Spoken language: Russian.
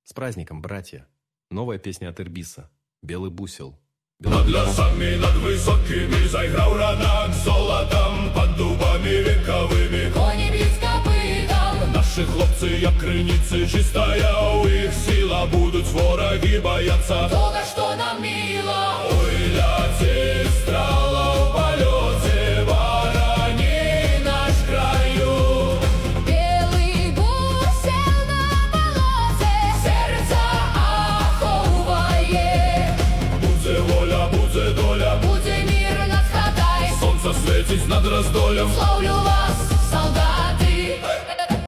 С праздником, братья! Новая песня от Ирбиса. «Белый бусел». Над лясами, над высокими заиграл ранок золотом, под дубами вековыми коні без копытом. Наши хлопцы, як криницы, чистая у их сила, будут вороги бояться Того, что нам мило. Ой, летит стрела в полете, ворони наш краю. Белый бусел на болоте, сердце аховывает. Буде воля, буде доля, Буде мир над хатай, солнце светить над раздолем. славлю вас.